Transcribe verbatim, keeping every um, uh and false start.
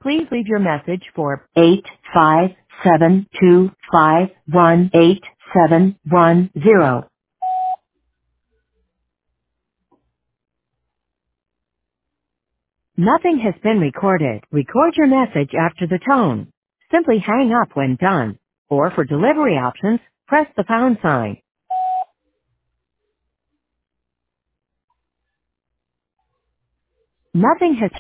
Please leave your message for eight five seven two five one eight seven one zero. Nothing has been recorded. Record your message after the tone. Simply hang up when done. Or for delivery options, press the pound sign. Nothing has